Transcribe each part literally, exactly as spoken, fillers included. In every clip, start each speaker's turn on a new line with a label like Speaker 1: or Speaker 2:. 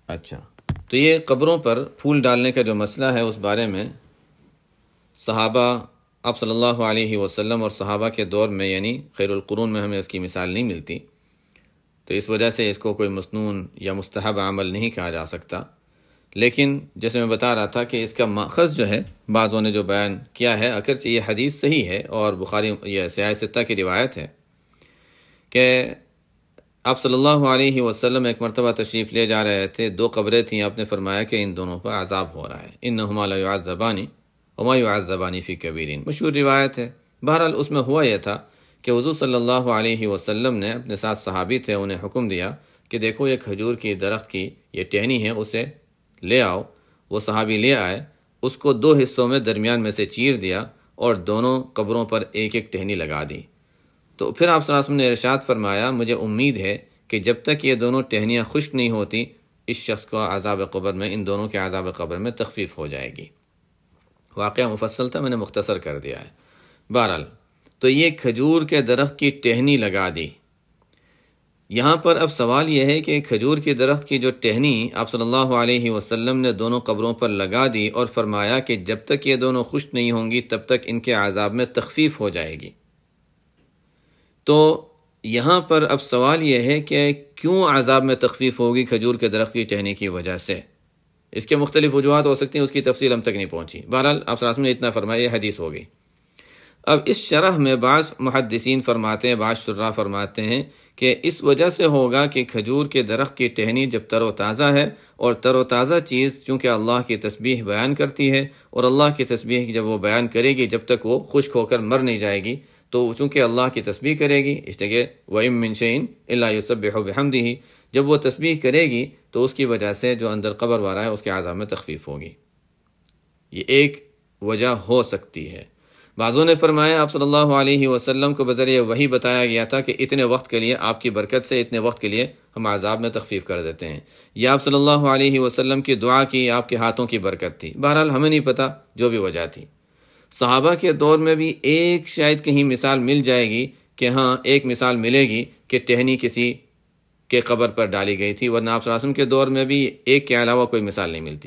Speaker 1: اچھا، تو یہ قبروں پر پھول ڈالنے کا جو مسئلہ ہے اس بارے میں صحابہ آپ صلی اللہ علیہ وسلم اور صحابہ کے دور میں یعنی خیر القرون میں ہمیں اس کی مثال نہیں ملتی، تو اس وجہ سے اس کو کوئی مسنون یا مستحب عمل نہیں کہا جا سکتا۔ لیکن جیسے میں بتا رہا تھا کہ اس کا ماخذ جو ہے بعضوں نے جو بیان کیا ہے، اگرچہ یہ حدیث صحیح ہے اور بخاری یا سیاہ ستہ کی روایت ہے کہ آپ صلی اللہ علیہ وسلم ایک مرتبہ تشریف لے جا رہے تھے، دو قبریں تھیں، آپ نے فرمایا کہ ان دونوں پر عذاب ہو رہا ہے، انہما لا يعذبان وما يعذبان فی کبیر، مشہور روایت ہے۔ بہرحال اس میں ہوا یہ تھا کہ حضور صلی اللہ علیہ وسلم نے اپنے ساتھ صحابی تھے، انہیں حکم دیا کہ دیکھو یہ کھجور کی درخت کی یہ ٹہنی ہے، اسے لے آؤ۔ وہ صحابی لے آئے، اس کو دو حصوں میں درمیان میں سے چیر دیا اور دونوں قبروں پر ایک ایک ٹہنی لگا دی۔ تو پھر آپ صلی اللہ علیہ وسلم نے ارشاد فرمایا مجھے امید ہے کہ جب تک یہ دونوں ٹہنیاں خشک نہیں ہوتی اس شخص کو عذاب قبر میں، ان دونوں کے عذاب قبر میں تخفیف ہو جائے گی۔ واقعہ مفصل تھا، میں نے مختصر کر دیا ہے۔ بہرحال تو یہ کھجور کے درخت کی ٹہنی لگا دی۔ یہاں پر اب سوال یہ ہے کہ کھجور کے درخت کی جو ٹہنی آپ صلی اللہ علیہ وسلم نے دونوں قبروں پر لگا دی اور فرمایا کہ جب تک یہ دونوں خشک نہیں ہوں گی تب تک ان کے عذاب میں تخفیف ہو جائے گی، تو یہاں پر اب سوال یہ ہے کہ کیوں عذاب میں تخفیف ہوگی کھجور کے درخت کی ٹہنی کی وجہ سے؟ اس کے مختلف وجوہات ہو سکتی ہیں، اس کی تفصیل ہم تک نہیں پہنچی۔ بہرحال آپ صلی اللہ علیہ وسلم نے اتنا فرمایا، یہ حدیث ہوگی۔ اب اس شرح میں بعض محدثین فرماتے ہیں، بعض شراح فرماتے ہیں کہ اس وجہ سے ہوگا کہ کھجور کے درخت کی ٹہنی جب تر و تازہ ہے، اور تر و تازہ چیز چونکہ اللہ کی تسبیح بیان کرتی ہے، اور اللہ کی تسبیح جب وہ بیان کرے گی جب تک وہ خشک ہو کر مر نہیں جائے گی، تو چونکہ اللہ کی تسبیح کرے گی، اس لیے وَإِن مِّن شَيْءٍ إِلَّا يُسَبِّحُ بِحَمْدِهِ، جب وہ تسبیح کرے گی تو اس کی وجہ سے جو اندر قبر والا ہے اس کے عذاب میں تخفیف ہوگی۔ یہ ایک وجہ ہو سکتی ہے۔ بعضوں نے فرمایا آپ صلی اللہ علیہ وسلم کو بذریعہ وحی بتایا گیا تھا کہ اتنے وقت کے لیے آپ کی برکت سے اتنے وقت کے لیے ہم عذاب میں تخفیف کر دیتے ہیں، یا آپ صلی اللہ علیہ وسلم کی دعا کی، آپ کے ہاتھوں کی برکت تھی۔ بہرحال ہمیں نہیں پتہ، جو بھی وجہ تھی۔ صحابہ کے دور میں بھی ایک شاید کہیں مثال مل جائے گی کہ ہاں ایک مثال ملے گی کہ ٹہنی کسی کے قبر پر ڈالی گئی تھی، ورنہ آپ صلی اللہ علیہ وسلم کے دور میں بھی ایک کے علاوہ کوئی مثال نہیں ملتی۔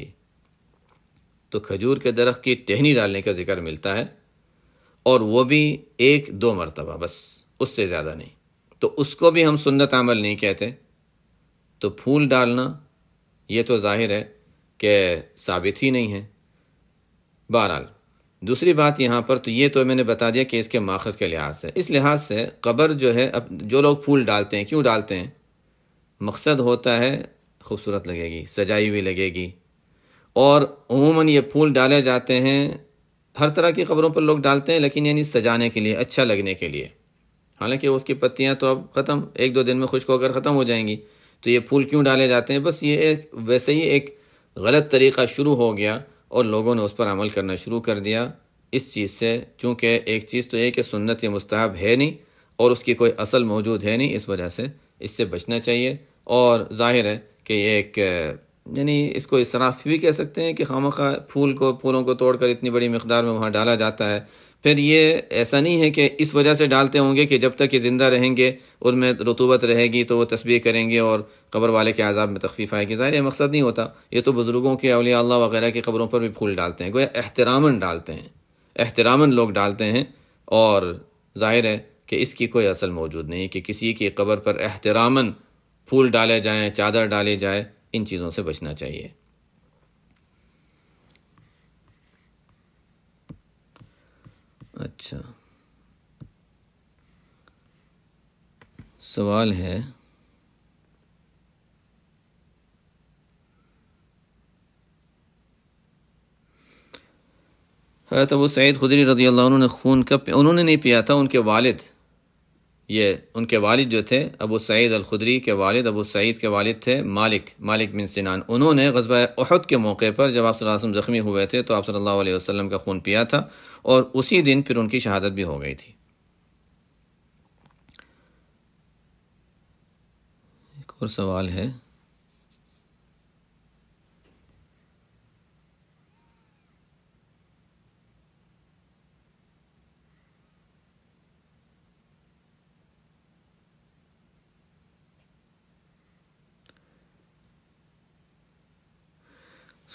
Speaker 1: تو کھجور کے درخت کی ٹہنی ڈالنے کا ذکر ملتا ہے، اور وہ بھی ایک دو مرتبہ، بس اس سے زیادہ نہیں، تو اس کو بھی ہم سنت عمل نہیں کہتے۔ تو پھول ڈالنا یہ تو ظاہر ہے کہ ثابت ہی نہیں ہے۔ بہرحال دوسری بات یہاں پر تو یہ تو میں نے بتا دیا کہ اس کے ماخذ کے لحاظ سے، اس لحاظ سے قبر جو ہے، اب جو لوگ پھول ڈالتے ہیں کیوں ڈالتے ہیں؟ مقصد ہوتا ہے خوبصورت لگے گی، سجائی ہوئی لگے گی، اور عموماً یہ پھول ڈالے جاتے ہیں ہر طرح کی قبروں پر لوگ ڈالتے ہیں، لیکن یعنی سجانے کے لیے، اچھا لگنے کے لیے۔ حالانکہ اس کی پتیاں تو اب ختم، ایک دو دن میں خشک ہو کر ختم ہو جائیں گی، تو یہ پھول کیوں ڈالے جاتے ہیں؟ بس یہ ایک ویسے ہی ایک غلط طریقہ شروع ہو گیا اور لوگوں نے اس پر عمل کرنا شروع کر دیا اس چیز سے، چونکہ ایک چیز تو یہ کہ سنت یا مستحب ہے نہیں اور اس کی کوئی اصل موجود ہے نہیں، اس وجہ سے اس سے بچنا چاہیے۔ اور ظاہر ہے کہ یہ ایک یعنی اس کو اسراف بھی کہہ سکتے ہیں کہ خواہ پھول کو پھولوں کو توڑ کر اتنی بڑی مقدار میں وہاں ڈالا جاتا ہے۔ پھر یہ ایسا نہیں ہے کہ اس وجہ سے ڈالتے ہوں گے کہ جب تک یہ زندہ رہیں گے ان میں رطوبت رہے گی تو وہ تسبیح کریں گے اور قبر والے کے عذاب میں تخفیف آئے گی، ظاہر یہ مقصد نہیں ہوتا۔ یہ تو بزرگوں کے، اولیاء اللہ وغیرہ کی قبروں پر بھی پھول ڈالتے ہیں، گویا احتراماً ڈالتے ہیں، احتراماً لوگ ڈالتے ہیں، اور ظاہر ہے کہ اس کی کوئی اصل موجود نہیں کہ کسی کی قبر پر احتراماً پھول ڈالے جائیں، چادر ڈالے جائے، ان چیزوں سے بچنا چاہیے۔ اچھا، سوال ہے حضرت ابو سعید خدری رضی اللہ عنہ نے خون کب پیا؟ انہوں نے نہیں پیا تھا، ان کے والد، یہ ان کے والد جو تھے ابو سعید الخدری کے والد، ابو سعید کے والد تھے مالک مالک بن سنان، انہوں نے غزوہ احد کے موقع پر جب آپ صلی اللہ علیہ وسلم زخمی ہوئے تھے تو آپ صلی اللہ علیہ وسلم کا خون پیا تھا، اور اسی دن پھر ان کی شہادت بھی ہو گئی تھی۔ ایک اور سوال ہے،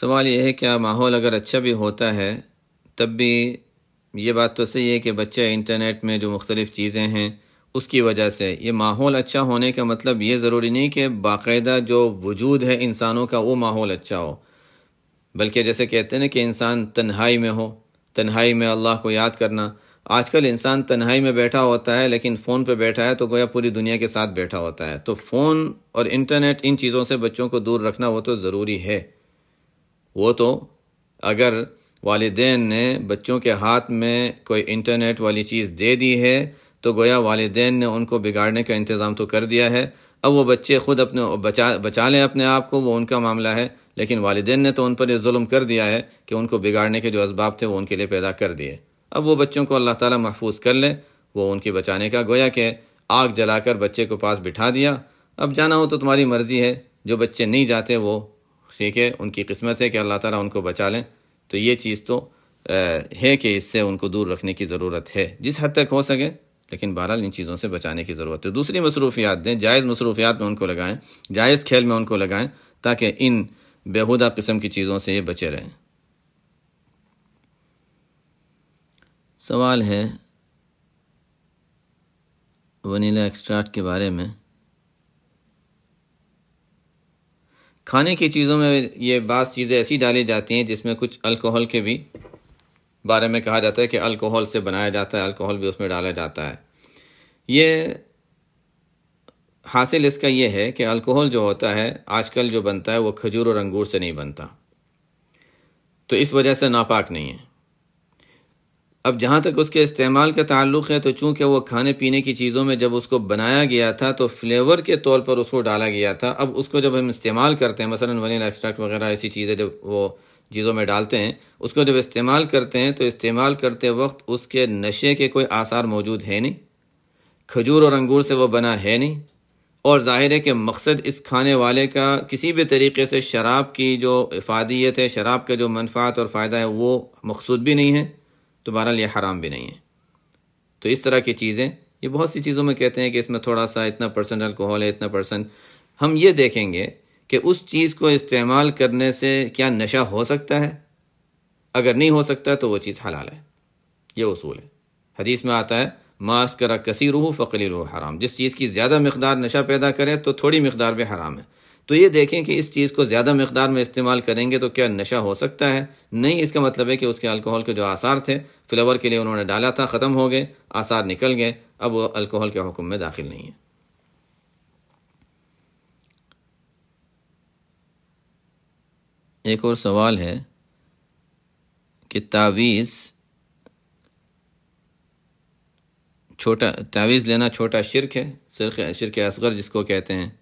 Speaker 1: سوال یہ ہے کہ ماحول اگر اچھا بھی ہوتا ہے تب بھی یہ بات تو صحیح ہے کہ بچہ انٹرنیٹ میں جو مختلف چیزیں ہیں اس کی وجہ سے، یہ ماحول اچھا ہونے کا مطلب یہ ضروری نہیں کہ باقاعدہ جو وجود ہے انسانوں کا وہ ماحول اچھا ہو، بلکہ جیسے کہتے ہیں نا کہ انسان تنہائی میں ہو، تنہائی میں اللہ کو یاد کرنا۔ آج کل انسان تنہائی میں بیٹھا ہوتا ہے لیکن فون پہ بیٹھا ہے تو گویا پوری دنیا کے ساتھ بیٹھا ہوتا ہے۔ تو فون اور انٹرنیٹ ان چیزوں سے بچوں کو دور رکھنا وہ تو ضروری ہے۔ وہ تو اگر والدین نے بچوں کے ہاتھ میں کوئی انٹرنیٹ والی چیز دے دی ہے تو گویا والدین نے ان کو بگاڑنے کا انتظام تو کر دیا ہے۔ اب وہ بچے خود اپنے بچا بچا لیں اپنے آپ کو، وہ ان کا معاملہ ہے، لیکن والدین نے تو ان پر یہ ظلم کر دیا ہے کہ ان کو بگاڑنے کے جو اسباب تھے وہ ان کے لیے پیدا کر دیے۔ اب وہ بچوں کو اللہ تعالیٰ محفوظ کر لے، وہ ان کی بچانے کا گویا کہ آگ جلا کر بچے کو پاس بٹھا دیا، اب جانا ہو تو تمہاری مرضی ہے۔ جو بچے نہیں جاتے وہ ٹھیک ہے، ان کی قسمت ہے کہ اللہ تعالیٰ ان کو بچا لیں۔ تو یہ چیز تو ہے کہ اس سے ان کو دور رکھنے کی ضرورت ہے جس حد تک ہو سکے، لیکن بہرحال ان چیزوں سے بچانے کی ضرورت ہے۔ دوسری مصروفیات دیں، جائز مصروفیات میں ان کو لگائیں، جائز کھیل میں ان کو لگائیں تاکہ ان بیہودہ قسم کی چیزوں سے یہ بچے رہیں۔ سوال ہے ونیلا ایکسٹریکٹ کے بارے میں۔ کھانے کی چیزوں میں یہ بعض چیزیں ایسی ڈالی جاتی ہیں جس میں کچھ الکوہل کے بھی بارے میں کہا جاتا ہے کہ الکوہل سے بنایا جاتا ہے، الکوہل بھی اس میں ڈالا جاتا ہے۔ یہ حاصل اس کا یہ ہے کہ الکوہل جو ہوتا ہے آج کل جو بنتا ہے وہ کھجور اور انگور سے نہیں بنتا، تو اس وجہ سے ناپاک نہیں ہے۔ اب جہاں تک اس کے استعمال کا تعلق ہے تو چونکہ وہ کھانے پینے کی چیزوں میں جب اس کو بنایا گیا تھا تو فلیور کے طور پر اس کو ڈالا گیا تھا۔ اب اس کو جب ہم استعمال کرتے ہیں، مثلا ونیلا ایکسٹریکٹ وغیرہ ایسی چیزیں جب وہ چیزوں میں ڈالتے ہیں، اس کو جب استعمال کرتے ہیں تو استعمال کرتے وقت اس کے نشے کے کوئی آثار موجود ہے نہیں، کھجور اور انگور سے وہ بنا ہے نہیں، اور ظاہر ہے کہ مقصد اس کھانے والے کا کسی بھی طریقے سے شراب کی جو افادیت ہے، شراب کا جو منفعت اور فائدہ ہے وہ مقصود بھی نہیں ہے، تو بہرحال یہ حرام بھی نہیں ہے۔ تو اس طرح کی چیزیں، یہ بہت سی چیزوں میں کہتے ہیں کہ اس میں تھوڑا سا اتنا پرسنٹ الکوہول ہے، اتنا پرسنٹ، ہم یہ دیکھیں گے کہ اس چیز کو استعمال کرنے سے کیا نشہ ہو سکتا ہے۔ اگر نہیں ہو سکتا تو وہ چیز حلال ہے، یہ اصول ہے۔ حدیث میں آتا ہے ما اسکر کثیرہ فقلیلہ حرام، جس چیز کی زیادہ مقدار نشہ پیدا کرے تو تھوڑی مقدار بھی حرام ہے۔ تو یہ دیکھیں کہ اس چیز کو زیادہ مقدار میں استعمال کریں گے تو کیا نشہ ہو سکتا ہے؟ نہیں، اس کا مطلب ہے کہ اس کے الکوہل کے جو آثار تھے، فلیور کے لیے انہوں نے ڈالا تھا، ختم ہو گئے، آثار نکل گئے، اب وہ الکوہل کے حکم میں داخل نہیں ہے۔ ایک اور سوال ہے کہ تعویذ چھوٹا تعویذ لینا چھوٹا شرک ہے، شرک اصغر جس کو کہتے ہیں،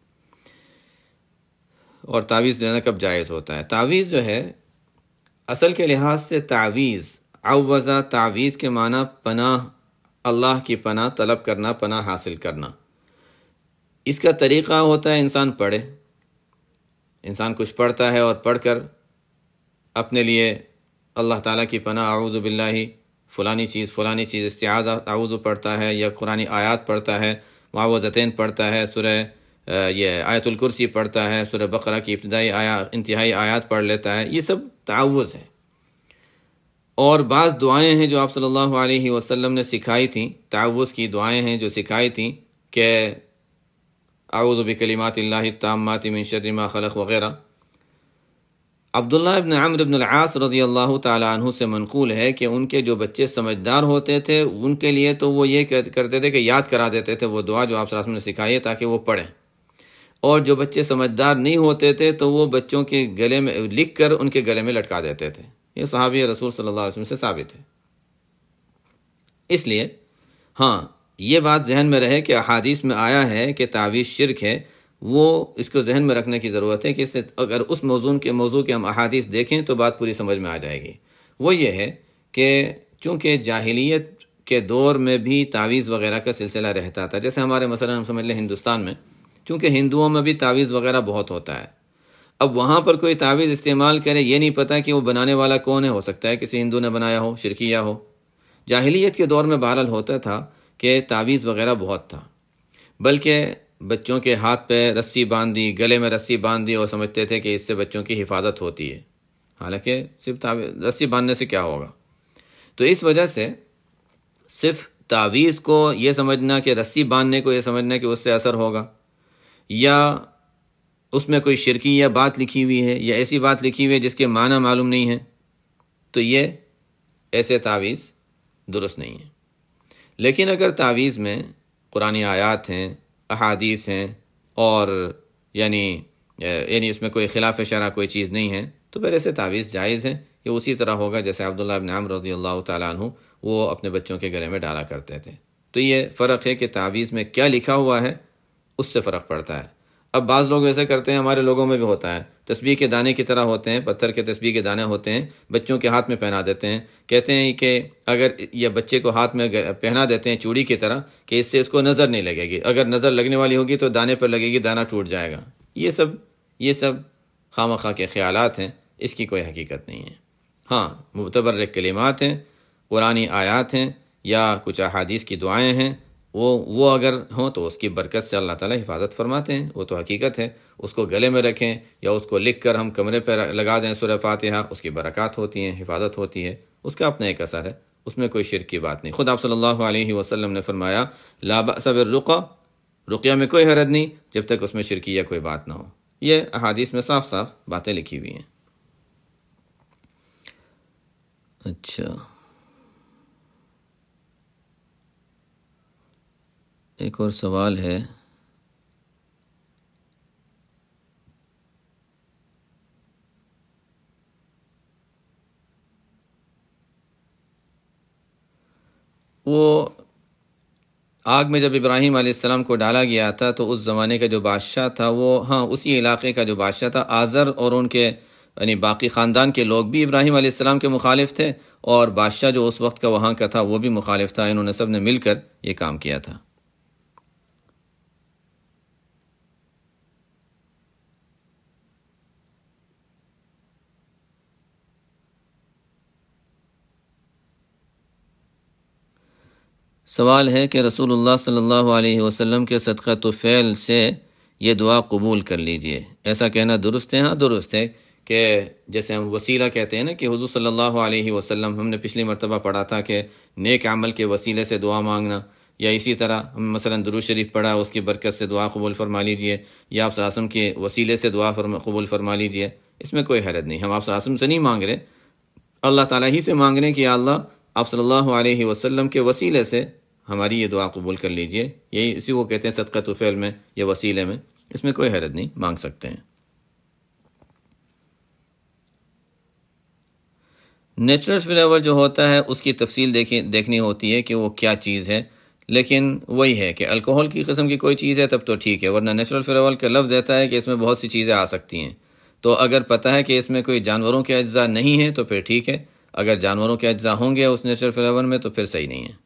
Speaker 1: اور تعویذ لینا کب جائز ہوتا ہے؟ تعویذ جو ہے اصل کے لحاظ سے تعویذ، عوضہ، تعویذ کے معنی پناہ، اللہ کی پناہ طلب کرنا، پناہ حاصل کرنا۔ اس کا طریقہ ہوتا ہے انسان پڑھے، انسان کچھ پڑھتا ہے اور پڑھ کر اپنے لیے اللہ تعالیٰ کی پناہ، اعوذ باللہ فلانی چیز فلانی چیز استعاذہ اعوذ پڑھتا ہے، یا قرآنی آیات پڑھتا ہے، معوذتین پڑھتا ہے، سورہ یہ آیت الکرسی پڑھتا ہے، سورہ بقرہ کی ابتدائی آیات انتہائی آیات پڑھ لیتا ہے، یہ سب تعوذ ہے۔ اور بعض دعائیں ہیں جو آپ صلی اللہ علیہ وسلم نے سکھائی تھیں، تعوذ کی دعائیں ہیں جو سکھائی تھیں کہ اعوذ بکلمات اللہ التامات من شر ما خلق وغیرہ۔ عبداللہ ابن عمرو بن العاص رضی اللہ تعالیٰ عنہ سے منقول ہے کہ ان کے جو بچے سمجھدار ہوتے تھے ان کے لیے تو وہ یہ کرتے تھے کہ یاد کرا دیتے تھے وہ دعا جو آپ صلی اللہ علیہ وسلم نے سکھائی ہے تاکہ وہ پڑھیں، اور جو بچے سمجھدار نہیں ہوتے تھے تو وہ بچوں کے گلے میں لکھ کر ان کے گلے میں لٹکا دیتے تھے۔ یہ صحابی رسول صلی اللہ علیہ وسلم سے ثابت ہے۔ اس لیے ہاں یہ بات ذہن میں رہے کہ احادیث میں آیا ہے کہ تعویذ شرک ہے، وہ اس کو ذہن میں رکھنے کی ضرورت ہے کہ اس اگر اس موضوع کے موضوع کے ہم احادیث دیکھیں تو بات پوری سمجھ میں آ جائے گی۔ وہ یہ ہے کہ چونکہ جاہلیت کے دور میں بھی تعویذ وغیرہ کا سلسلہ رہتا تھا، جیسے ہمارے مثلا ہم سمجھ لیں ہندوستان میں، چونکہ ہندوؤں میں بھی تعویذ وغیرہ بہت ہوتا ہے، اب وہاں پر کوئی تعویذ استعمال کرے یہ نہیں پتہ کہ وہ بنانے والا کون ہے، ہو سکتا ہے کسی ہندو نے بنایا ہو، شرکیہ ہو۔ جاہلیت کے دور میں بہرحال ہوتا تھا کہ تعویذ وغیرہ بہت تھا، بلکہ بچوں کے ہاتھ پہ رسی باندھ دی، گلے میں رسی باندھ دی اور سمجھتے تھے کہ اس سے بچوں کی حفاظت ہوتی ہے۔ حالانکہ صرف رسی باندھنے سے کیا ہوگا؟ تو اس وجہ سے صرف تعویذ کو یہ سمجھنا کہ رسی باندھنے کو یہ سمجھنا کہ اس سے اثر ہوگا، یا اس میں کوئی شرکی یا بات لکھی ہوئی ہے یا ایسی بات لکھی ہوئی ہے جس کے معنی معلوم نہیں ہے، تو یہ ایسے تعویذ درست نہیں ہے۔ لیکن اگر تعویذ میں قرآنی آیات ہیں، احادیث ہیں، اور یعنی یعنی اس میں کوئی خلاف شرع کوئی چیز نہیں ہے، تو پھر ایسے تعویذ جائز ہیں۔ یہ اسی طرح ہوگا جیسے عبداللہ بن عمرو رضی اللہ تعالیٰ عنہ وہ اپنے بچوں کے گلے میں ڈالا کرتے تھے۔ تو یہ فرق ہے کہ تعویذ میں کیا لکھا ہوا ہے اس سے فرق پڑتا ہے۔ اب بعض لوگ ایسے کرتے ہیں، ہمارے لوگوں میں بھی ہوتا ہے، تسبیح کے دانے کی طرح ہوتے ہیں، پتھر کے تسبیح کے دانے ہوتے ہیں، بچوں کے ہاتھ میں پہنا دیتے ہیں، کہتے ہیں کہ اگر یہ بچے کو ہاتھ میں پہنا دیتے ہیں چوڑی کی طرح کہ اس سے اس کو نظر نہیں لگے گی، اگر نظر لگنے والی ہوگی تو دانے پر لگے گی، دانہ ٹوٹ جائے گا۔ یہ سب یہ سب خواہ مخواہ کے خیالات ہیں، اس کی کوئی حقیقت نہیں ہے۔ ہاں، متبرک کلمات ہیں، قرآنی آیات ہیں، یا کچھ احادیث کی دعائیں ہیں، وہ وہ اگر ہوں تو اس کی برکت سے اللہ تعالیٰ حفاظت فرماتے ہیں، وہ تو حقیقت ہے۔ اس کو گلے میں رکھیں یا اس کو لکھ کر ہم کمرے پہ لگا دیں سورہ فاتحہ، اس کی برکات ہوتی ہیں، حفاظت ہوتی ہے، اس کا اپنا ایک اثر ہے، اس میں کوئی شرک کی بات نہیں۔ خود آپ صلی اللہ علیہ وسلم نے فرمایا لا بأس بالرقیہ، رقیہ میں کوئی حرج نہیں جب تک اس میں شرکیہ کوئی بات نہ ہو۔ یہ احادیث میں صاف صاف باتیں لکھی ہوئی ہیں۔ اچھا، ایک اور سوال ہے، وہ آگ میں جب ابراہیم علیہ السلام کو ڈالا گیا تھا تو اس زمانے کا جو بادشاہ تھا وہ ہاں اسی علاقے کا جو بادشاہ تھا، آزر اور ان کے یعنی باقی خاندان کے لوگ بھی ابراہیم علیہ السلام کے مخالف تھے، اور بادشاہ جو اس وقت کا وہاں کا تھا وہ بھی مخالف تھا۔ انہوں نے سب نے مل کر یہ کام کیا تھا۔ سوال ہے کہ رسول اللہ صلی اللہ علیہ وسلم کے صدقہ طفیل سے یہ دعا قبول کر لیجئے، ایسا کہنا درست ہے؟ ہاں درست ہے، کہ جیسے ہم وسیلہ کہتے ہیں نا، کہ حضور صلی اللہ علیہ وسلم، ہم نے پچھلی مرتبہ پڑھا تھا کہ نیک عمل کے وسیلے سے دعا مانگنا، یا اسی طرح ہم مثلا درود شریف پڑھا، اس کی برکت سے دعا قبول فرما لیجئے، یا آپ صلی اللہ علیہ وسلم کے وسیلے سے دعا قبول فرما لیجئے، اس میں کوئی حرج نہیں۔ ہم آپ صلی اللہ علیہ وسلم سے نہیں مانگ رہے، اللہ تعالیٰ ہی سے مانگ رہے ہیں کہ یا اللہ آپ صلی اللہ علیہ وسلم کے وسیلے سے ہماری یہ دعا قبول کر لیجئے۔ یہی اسی کو کہتے ہیں صدقہ طفیل میں یا وسیلے میں، اس میں کوئی حرج نہیں، مانگ سکتے ہیں۔ نیچرل فلیور جو ہوتا ہے اس کی تفصیل دیکھیں دیکھنی ہوتی ہے کہ وہ کیا چیز ہے، لیکن وہی ہے کہ الکوہل کی قسم کی کوئی چیز ہے تب تو ٹھیک ہے، ورنہ نیچرل فلیور کا لفظ رہتا ہے کہ اس میں بہت سی چیزیں آ سکتی ہیں، تو اگر پتہ ہے کہ اس میں کوئی جانوروں کے اجزاء نہیں ہیں تو پھر ٹھیک ہے، اگر جانوروں کے اجزاء ہوں گے اس نیچرل فلیور میں تو پھر صحیح نہیں ہے۔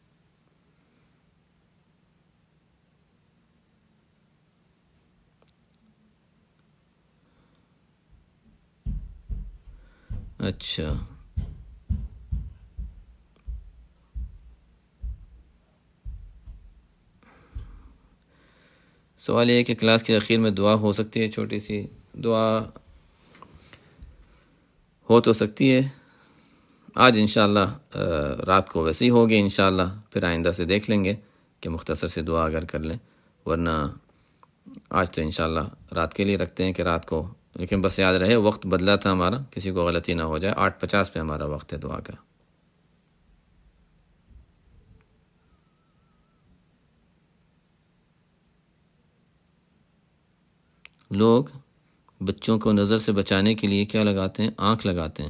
Speaker 1: اچھا، سوال یہ ہے کہ کلاس کے اخیر میں دعا ہو سکتی ہے؟ چھوٹی سی دعا ہو تو سکتی ہے، آج انشاءاللہ رات کو ویسے ہی ہوگی انشاءاللہ، پھر آئندہ سے دیکھ لیں گے کہ مختصر سے دعا اگر کر لیں، ورنہ آج تو انشاءاللہ رات کے لیے رکھتے ہیں کہ رات کو، لیکن بس یاد رہے وقت بدلا تھا ہمارا، کسی کو غلطی نہ ہو جائے، آٹھ پچاس پہ ہمارا وقت ہے دعا کا۔ لوگ بچوں کو نظر سے بچانے کے لیے کیا لگاتے ہیں؟ آنکھ لگاتے ہیں۔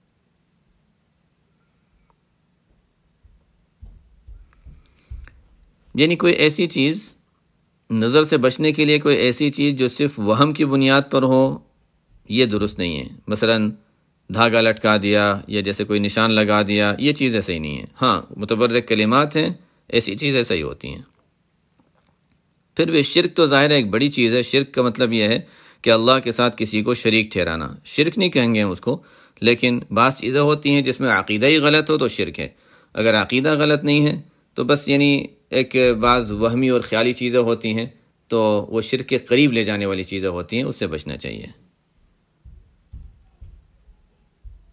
Speaker 1: یعنی کوئی ایسی چیز نظر سے بچنے کے لیے، کوئی ایسی چیز جو صرف وہم کی بنیاد پر ہو، یہ درست نہیں ہے۔ مثلا دھاگا لٹکا دیا یا جیسے کوئی نشان لگا دیا، یہ چیزیں صحیح نہیں ہیں۔ ہاں متبرک کلمات ہیں، ایسی چیزیں صحیح ہوتی ہیں۔ پھر بھی شرک تو ظاہر ہے ایک بڑی چیز ہے۔ شرک کا مطلب یہ ہے کہ اللہ کے ساتھ کسی کو شریک ٹھہرانا، شرک نہیں کہیں گے ہم اس کو، لیکن بعض چیزیں ہوتی ہیں جس میں عقیدہ ہی غلط ہو تو شرک ہے۔ اگر عقیدہ غلط نہیں ہے تو بس یعنی ایک بعض وہمی اور خیالی چیزیں ہوتی ہیں تو وہ شرک کے قریب لے جانے والی چیزیں ہوتی ہیں، اس سے بچنا چاہیے۔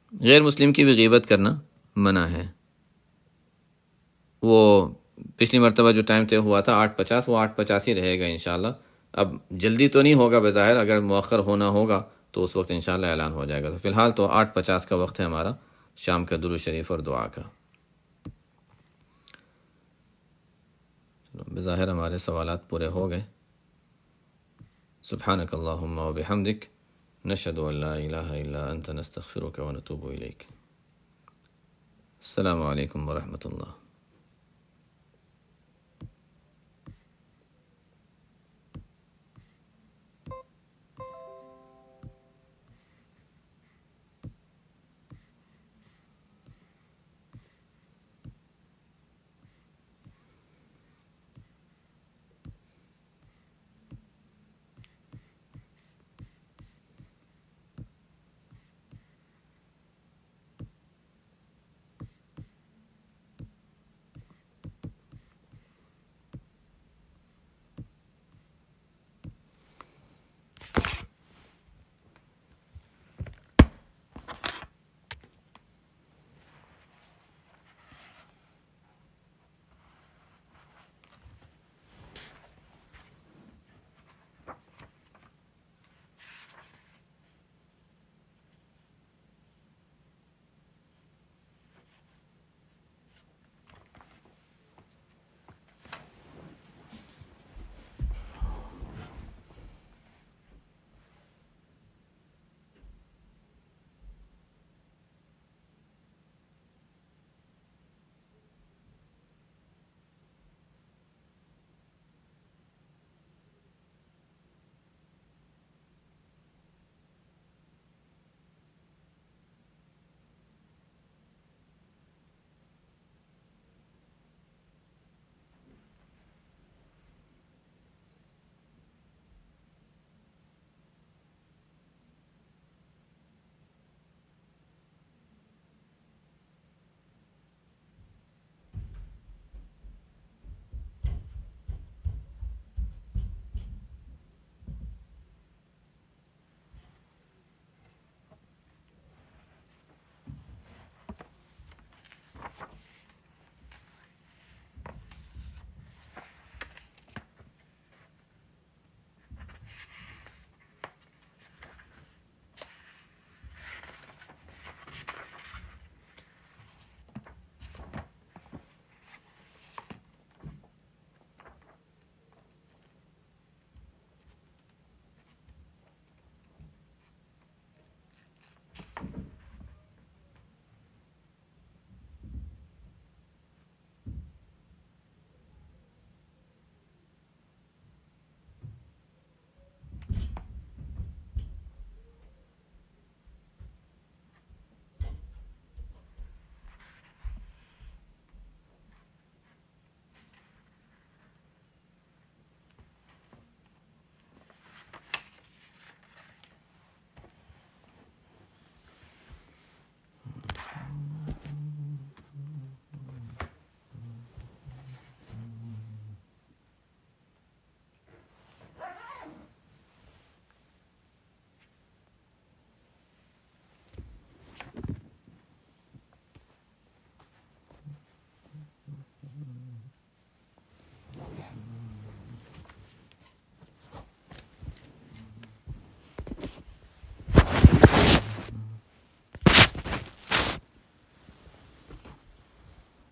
Speaker 1: غیر مسلم کی بھی غیبت کرنا منع ہے. وہ پچھلی مرتبہ جو ٹائم طے ہوا تھا آٹھ پچاس، وہ آٹھ پچاس ہی رہے گا انشاءاللہ. اب جلدی تو نہیں ہوگا بظاہر، اگر مؤخر ہونا ہوگا تو اس وقت انشاءاللہ اعلان ہو جائے گا. تو فی الحال تو آٹھ پچاس کا وقت ہے ہمارا شام کا درود شریف اور دعا کا. بظاہر ہمارے سوالات پورے ہو گئے. سبحانک اللہم و بحمدک، نشہد ان لا الہ الا انت، نستغفرک و نتوب الیک. السلام علیکم ورحمۃ اللہ.